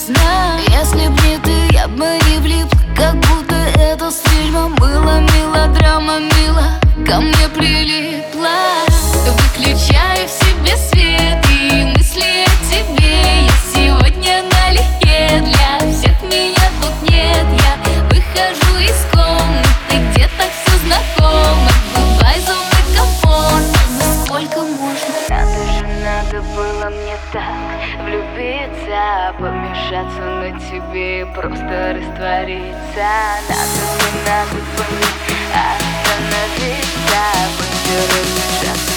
весна. Если б не ты, я бы не влип, как будто это с фильмом было. Мелодрама мила ко мне прилипла. Выключаю в себе свет и мысли о тебе. Я сегодня налегке, для всех меня тут нет. Я выхожу из комнаты, где-то все знакомо. Бывай зоны комфорта, но сколько можно? Надо было мне так влюбиться, помешаться на тебе и просто раствориться. Надо бы остановиться, быстро разбежаться.